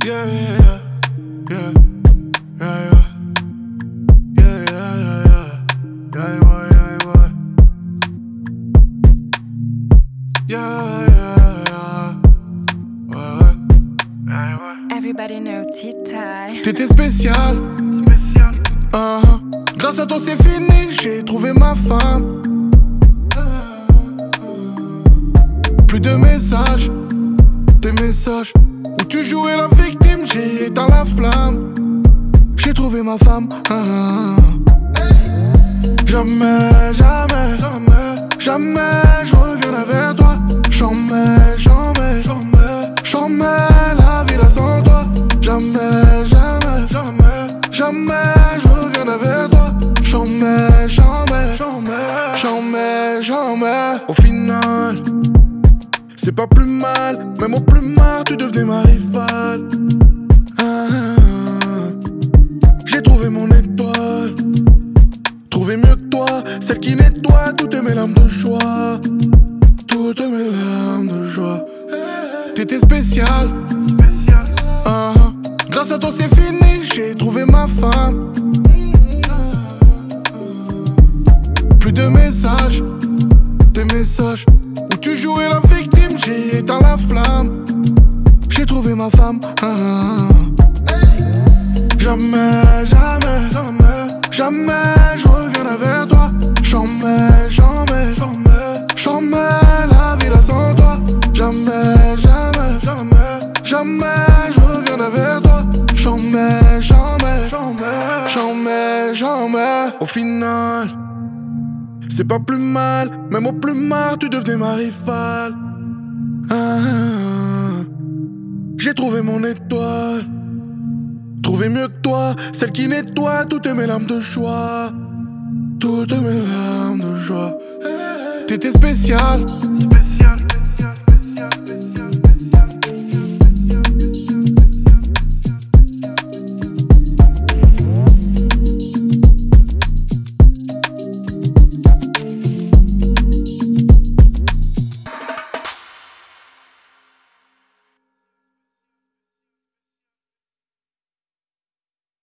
Yeah, yeah, yeah, yeah, yeah, yeah, yeah, yeah, yeah, yeah, yeah, yeah, yeah, yeah. Everybody know T-Tie. T'étais spécial. Grâce à toi c'est fini, j'ai trouvé ma femme. Plus de messages, tes messages où tu jouais la victime, j'ai éteint la flamme. J'ai trouvé ma femme. Jamais, jamais, jamais, jamais je reviendrai vers toi. Jamais, jamais, jamais, jamais la vie là sans toi. Jamais, jamais, jamais, jamais je reviendrai vers toi. Jamais, jamais, jamais, jamais, jamais. Au final, c'est pas plus mal, même au plus mal, tu devenais ma rivale. J'ai trouvé mon étoile, trouvé mieux que toi, celle qui nettoie toutes mes larmes de joie. Toutes mes larmes de joie. T'étais spécial. Grâce à toi c'est fini, j'ai trouvé ma femme. Plus de messages, tes messages où tu jouais la victime, j'ai éteint la flamme. J'ai trouvé ma femme. Jamais, jamais, jamais, jamais je reviendrai vers toi. Jamais, jamais, jamais, jamais la vie là sans toi. Jamais, jamais, jamais, jamais je reviendrai vers toi. Jamais, jamais, jamais, jamais, jamais. Au final, c'est pas plus mal, même au plus mal, tu devenais ma rivale. J'ai trouvé mon étoile, trouvé mieux que toi, celle qui nettoie toutes mes larmes de joie. Toutes mes larmes de joie. T'étais spécial.